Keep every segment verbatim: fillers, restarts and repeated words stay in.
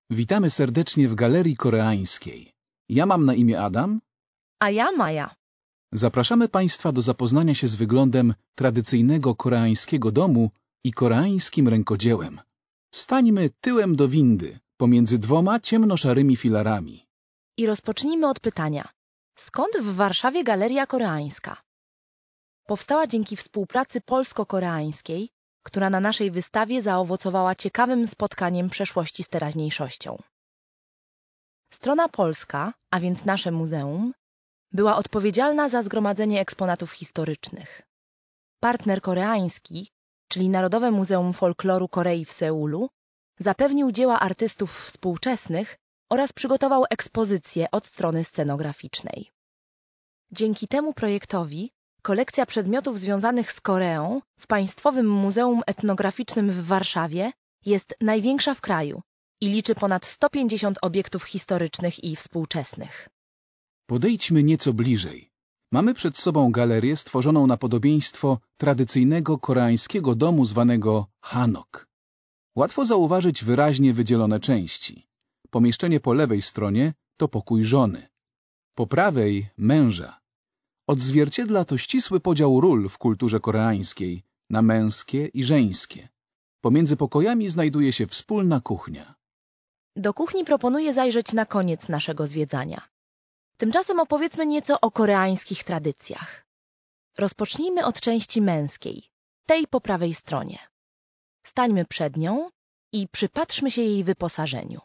Witamy serdecznie w Galerii Koreańskiej. Ja mam na imię Adam. A ja Maja. Zapraszamy Państwa do zapoznania się z wyglądem tradycyjnego koreańskiego domu i koreańskim rękodziełem. Stańmy tyłem do windy, pomiędzy dwoma ciemnoszarymi filarami. I rozpocznijmy od pytania. Skąd w Warszawie Galeria Koreańska? Powstała dzięki współpracy polsko-koreańskiej, która na naszej wystawie zaowocowała ciekawym spotkaniem przeszłości z teraźniejszością. Strona polska, a więc nasze muzeum, była odpowiedzialna za zgromadzenie eksponatów historycznych. Partner koreański, czyli Narodowe Muzeum Folkloru Korei w Seulu, zapewnił dzieła artystów współczesnych oraz przygotował ekspozycję od strony scenograficznej. Dzięki temu projektowi kolekcja przedmiotów związanych z Koreą w Państwowym Muzeum Etnograficznym w Warszawie jest największa w kraju i liczy ponad sto pięćdziesiąt obiektów historycznych i współczesnych. Podejdźmy nieco bliżej. Mamy przed sobą galerię stworzoną na podobieństwo tradycyjnego koreańskiego domu zwanego hanok. Łatwo zauważyć wyraźnie wydzielone części. Pomieszczenie po lewej stronie to pokój żony, po prawej męża. Odzwierciedla to ścisły podział ról w kulturze koreańskiej na męskie i żeńskie. Pomiędzy pokojami znajduje się wspólna kuchnia. Do kuchni proponuję zajrzeć na koniec naszego zwiedzania. Tymczasem opowiedzmy nieco o koreańskich tradycjach. Rozpocznijmy od części męskiej, tej po prawej stronie. Stańmy przed nią i przypatrzmy się jej wyposażeniu.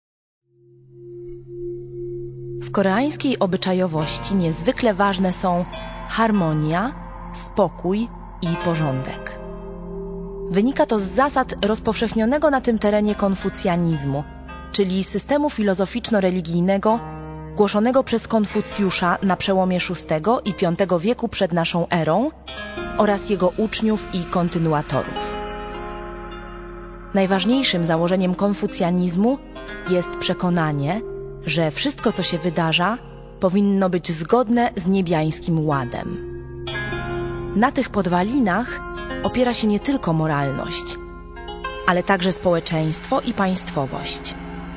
W koreańskiej obyczajowości niezwykle ważne są harmonia, spokój i porządek. Wynika to z zasad rozpowszechnionego na tym terenie konfucjanizmu, czyli systemu filozoficzno-religijnego głoszonego przez Konfucjusza na przełomie szóstego i piątego wieku przed naszą erą oraz jego uczniów i kontynuatorów. Najważniejszym założeniem konfucjanizmu jest przekonanie, że wszystko, co się wydarza, powinno być zgodne z niebiańskim ładem. Na tych podwalinach opiera się nie tylko moralność, ale także społeczeństwo i państwowość.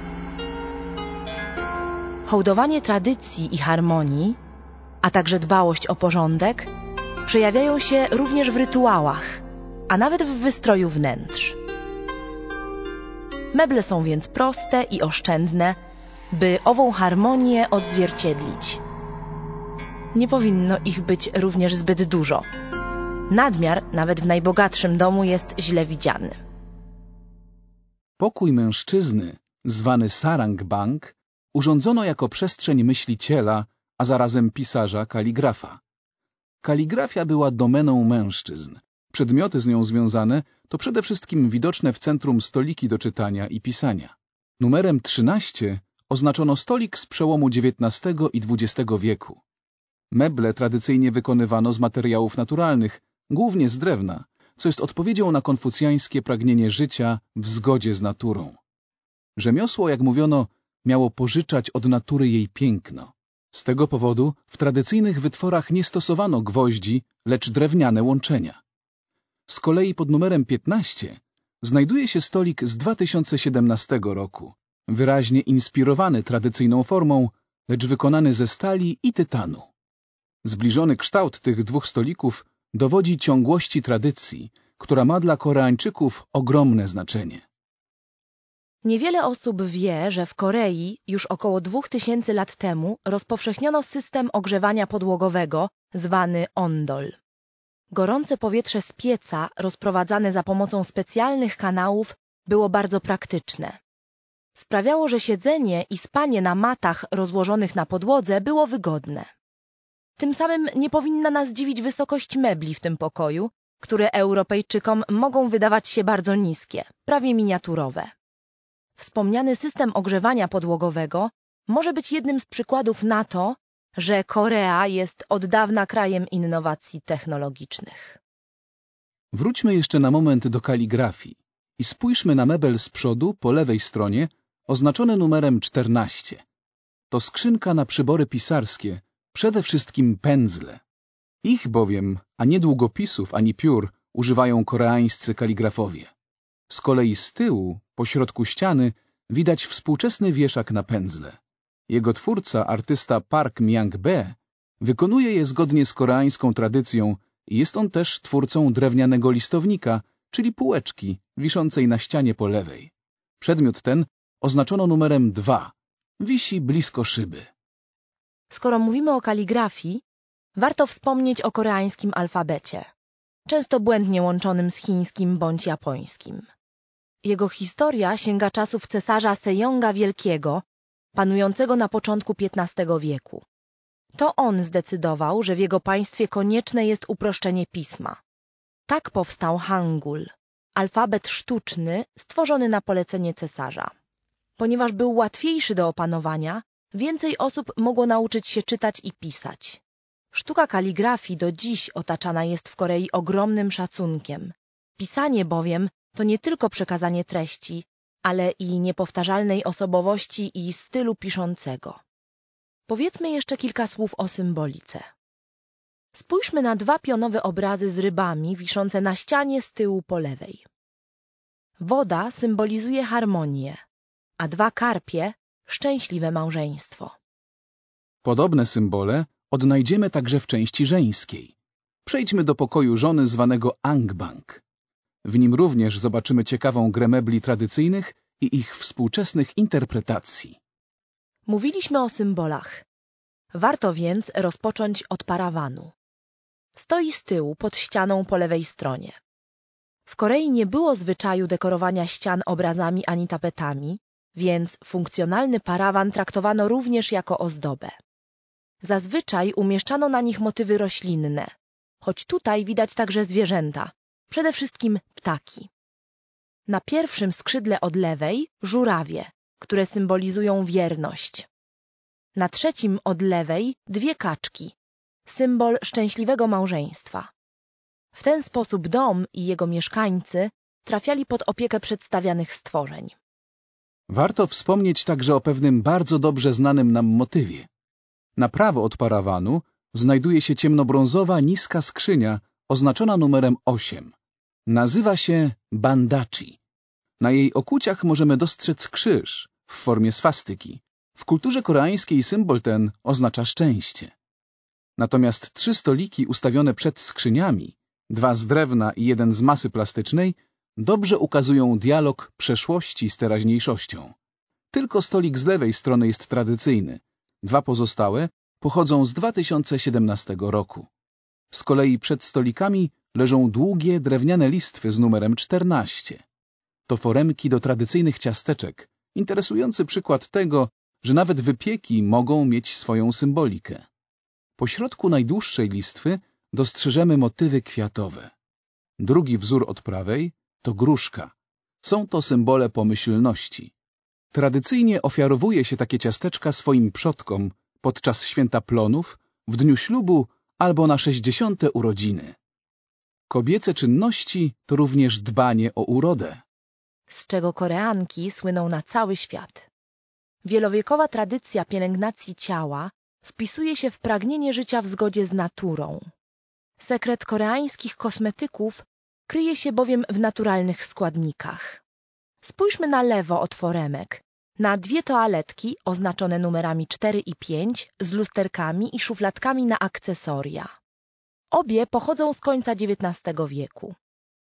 Hołdowanie tradycji i harmonii, a także dbałość o porządek przejawiają się również w rytuałach, a nawet w wystroju wnętrz. Meble są więc proste i oszczędne, by ową harmonię odzwierciedlić. Nie powinno ich być również zbyt dużo. Nadmiar, nawet w najbogatszym domu, jest źle widziany. Pokój mężczyzny, zwany sarangbang, urządzono jako przestrzeń myśliciela, a zarazem pisarza, kaligrafa. Kaligrafia była domeną mężczyzn. Przedmioty z nią związane to przede wszystkim widoczne w centrum stoliki do czytania i pisania. Numerem trzynaście oznaczono stolik z przełomu dziewiętnastego i dwudziestego wieku. Meble tradycyjnie wykonywano z materiałów naturalnych, głównie z drewna, co jest odpowiedzią na konfucjańskie pragnienie życia w zgodzie z naturą. Rzemiosło, jak mówiono, miało pożyczać od natury jej piękno. Z tego powodu w tradycyjnych wytworach nie stosowano gwoździ, lecz drewniane łączenia. Z kolei pod numerem piętnaście znajduje się stolik z dwa tysiące siedemnastego roku, wyraźnie inspirowany tradycyjną formą, lecz wykonany ze stali i tytanu. Zbliżony kształt tych dwóch stolików dowodzi ciągłości tradycji, która ma dla Koreańczyków ogromne znaczenie. Niewiele osób wie, że w Korei już około dwóch tysięcy lat temu rozpowszechniono system ogrzewania podłogowego zwany ondol. Gorące powietrze z pieca, rozprowadzane za pomocą specjalnych kanałów, było bardzo praktyczne. Sprawiało, że siedzenie i spanie na matach rozłożonych na podłodze było wygodne. Tym samym nie powinna nas dziwić wysokość mebli w tym pokoju, które Europejczykom mogą wydawać się bardzo niskie, prawie miniaturowe. Wspomniany system ogrzewania podłogowego może być jednym z przykładów na to, że Korea jest od dawna krajem innowacji technologicznych. Wróćmy jeszcze na moment do kaligrafii i spójrzmy na mebel z przodu po lewej stronie, oznaczony numerem czternaście. To skrzynka na przybory pisarskie, przede wszystkim pędzle. Ich bowiem, a nie długopisów, ani piór, używają koreańscy kaligrafowie. Z kolei z tyłu, po środku ściany, widać współczesny wieszak na pędzle. Jego twórca, artysta Park Myung-bae, wykonuje je zgodnie z koreańską tradycją i jest on też twórcą drewnianego listownika, czyli półeczki, wiszącej na ścianie po lewej. Przedmiot ten oznaczono numerem dwa. Wisi blisko szyby. Skoro mówimy o kaligrafii, warto wspomnieć o koreańskim alfabecie, często błędnie łączonym z chińskim bądź japońskim. Jego historia sięga czasów cesarza Sejonga Wielkiego, panującego na początku piętnastego wieku. To on zdecydował, że w jego państwie konieczne jest uproszczenie pisma. Tak powstał Hangul, alfabet sztuczny stworzony na polecenie cesarza. Ponieważ był łatwiejszy do opanowania, więcej osób mogło nauczyć się czytać i pisać. Sztuka kaligrafii do dziś otaczana jest w Korei ogromnym szacunkiem. Pisanie bowiem to nie tylko przekazanie treści, ale i niepowtarzalnej osobowości i stylu piszącego. Powiedzmy jeszcze kilka słów o symbolice. Spójrzmy na dwa pionowe obrazy z rybami wiszące na ścianie z tyłu po lewej. Woda symbolizuje harmonię, a dwa karpie – szczęśliwe małżeństwo. Podobne symbole odnajdziemy także w części żeńskiej. Przejdźmy do pokoju żony zwanego angbang. W nim również zobaczymy ciekawą grę mebli tradycyjnych i ich współczesnych interpretacji. Mówiliśmy o symbolach. Warto więc rozpocząć od parawanu. Stoi z tyłu pod ścianą po lewej stronie. W Korei nie było zwyczaju dekorowania ścian obrazami ani tapetami, więc funkcjonalny parawan traktowano również jako ozdobę. Zazwyczaj umieszczano na nich motywy roślinne, choć tutaj widać także zwierzęta, przede wszystkim ptaki. Na pierwszym skrzydle od lewej żurawie, które symbolizują wierność. Na trzecim od lewej dwie kaczki, symbol szczęśliwego małżeństwa. W ten sposób dom i jego mieszkańcy trafiali pod opiekę przedstawianych stworzeń. Warto wspomnieć także o pewnym bardzo dobrze znanym nam motywie. Na prawo od parawanu znajduje się ciemnobrązowa niska skrzynia oznaczona numerem osiem. Nazywa się bandachi. Na jej okuciach możemy dostrzec krzyż w formie swastyki. W kulturze koreańskiej symbol ten oznacza szczęście. Natomiast trzy stoliki ustawione przed skrzyniami, dwa z drewna i jeden z masy plastycznej, dobrze ukazują dialog przeszłości z teraźniejszością. Tylko stolik z lewej strony jest tradycyjny. Dwa pozostałe pochodzą z dwa tysiące siedemnastego roku. Z kolei przed stolikami leżą długie drewniane listwy z numerem czternaście. To foremki do tradycyjnych ciasteczek, interesujący przykład tego, że nawet wypieki mogą mieć swoją symbolikę. Po środku najdłuższej listwy dostrzeżemy motywy kwiatowe. Drugi wzór od prawej to gruszka. Są to symbole pomyślności. Tradycyjnie ofiarowuje się takie ciasteczka swoim przodkom podczas święta plonów, w dniu ślubu albo na sześćdziesiąte urodziny. Kobiece czynności to również dbanie o urodę, z czego Koreanki słyną na cały świat. Wielowiekowa tradycja pielęgnacji ciała wpisuje się w pragnienie życia w zgodzie z naturą. Sekret koreańskich kosmetyków kryje się bowiem w naturalnych składnikach. Spójrzmy na lewo od foremek, na dwie toaletki oznaczone numerami cztery i pięć z lusterkami i szufladkami na akcesoria. Obie pochodzą z końca dziewiętnastego wieku.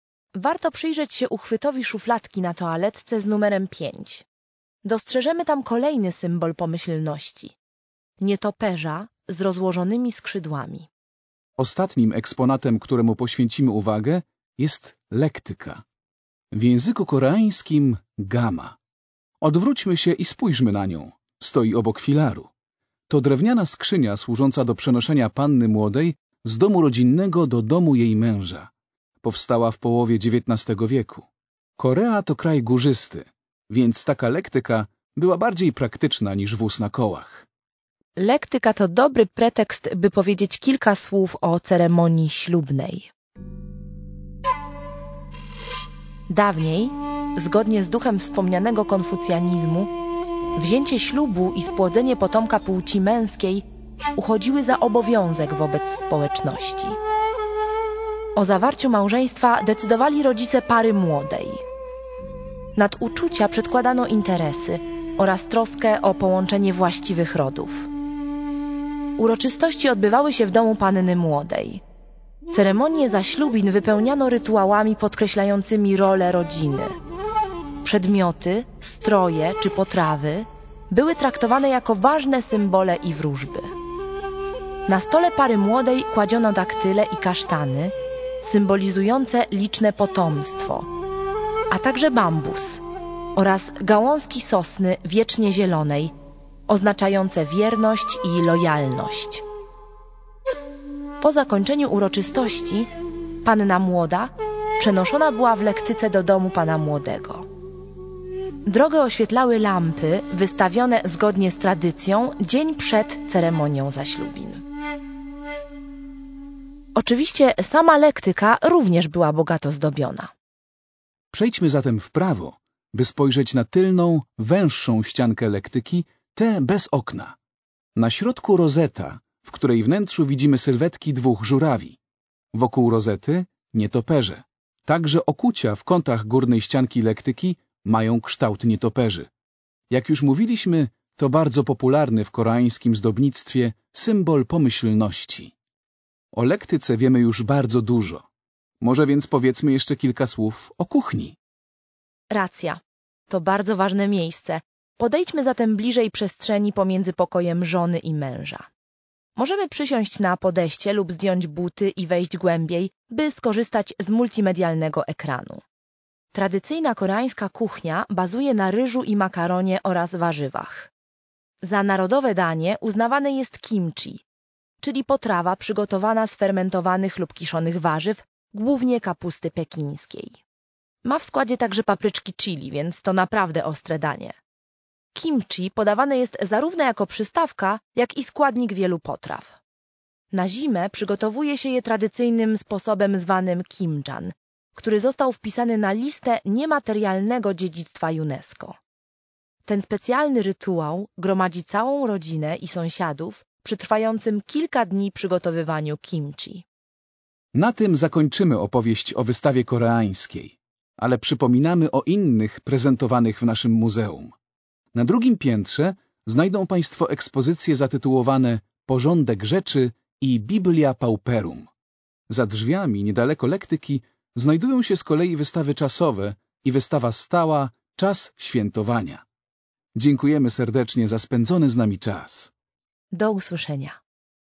Warto przyjrzeć się uchwytowi szufladki na toaletce z numerem pięć. Dostrzeżemy tam kolejny symbol pomyślności – nietoperza z rozłożonymi skrzydłami. Ostatnim eksponatem, któremu poświęcimy uwagę, jest lektyka. W języku koreańskim gama. Odwróćmy się i spójrzmy na nią. Stoi obok filaru. To drewniana skrzynia służąca do przenoszenia panny młodej z domu rodzinnego do domu jej męża. Powstała w połowie dziewiętnastego wieku. Korea to kraj górzysty, więc taka lektyka była bardziej praktyczna niż wóz na kołach. Lektyka to dobry pretekst, by powiedzieć kilka słów o ceremonii ślubnej. Dawniej, zgodnie z duchem wspomnianego konfucjanizmu, wzięcie ślubu i spłodzenie potomka płci męskiej uchodziły za obowiązek wobec społeczności. O zawarciu małżeństwa decydowali rodzice pary młodej. Nad uczucia przedkładano interesy oraz troskę o połączenie właściwych rodów. Uroczystości odbywały się w domu panny młodej. Ceremonie zaślubin wypełniano rytuałami podkreślającymi rolę rodziny. Przedmioty, stroje czy potrawy były traktowane jako ważne symbole i wróżby. Na stole pary młodej kładziono daktyle i kasztany, symbolizujące liczne potomstwo, a także bambus oraz gałązki sosny wiecznie zielonej, oznaczające wierność i lojalność. Po zakończeniu uroczystości panna młoda przenoszona była w lektyce do domu pana młodego. Drogę oświetlały lampy wystawione zgodnie z tradycją dzień przed ceremonią zaślubin. Oczywiście sama lektyka również była bogato zdobiona. Przejdźmy zatem w prawo, by spojrzeć na tylną, węższą ściankę lektyki, tę bez okna. Na środku rozeta, w której wnętrzu widzimy sylwetki dwóch żurawi. Wokół rozety nietoperze. Także okucia w kątach górnej ścianki lektyki mają kształt nietoperzy. Jak już mówiliśmy, to bardzo popularny w koreańskim zdobnictwie symbol pomyślności. O lektyce wiemy już bardzo dużo. Może więc powiedzmy jeszcze kilka słów o kuchni. Racja. To bardzo ważne miejsce. Podejdźmy zatem bliżej przestrzeni pomiędzy pokojem żony i męża. Możemy przysiąść na podejście lub zdjąć buty i wejść głębiej, by skorzystać z multimedialnego ekranu. Tradycyjna koreańska kuchnia bazuje na ryżu i makaronie oraz warzywach. Za narodowe danie uznawane jest kimchi, czyli potrawa przygotowana z fermentowanych lub kiszonych warzyw, głównie kapusty pekińskiej. Ma w składzie także papryczki chili, więc to naprawdę ostre danie. Kimchi podawane jest zarówno jako przystawka, jak i składnik wielu potraw. Na zimę przygotowuje się je tradycyjnym sposobem zwanym kimjan, który został wpisany na listę niematerialnego dziedzictwa UNESCO. Ten specjalny rytuał gromadzi całą rodzinę i sąsiadów przy trwającym kilka dni przygotowywaniu kimchi. Na tym zakończymy opowieść o wystawie koreańskiej, ale przypominamy o innych prezentowanych w naszym muzeum. Na drugim piętrze znajdą Państwo ekspozycje zatytułowane Porządek rzeczy i Biblia Pauperum. Za drzwiami, niedaleko lektyki, znajdują się z kolei wystawy czasowe i wystawa stała Czas świętowania. Dziękujemy serdecznie za spędzony z nami czas. Do usłyszenia.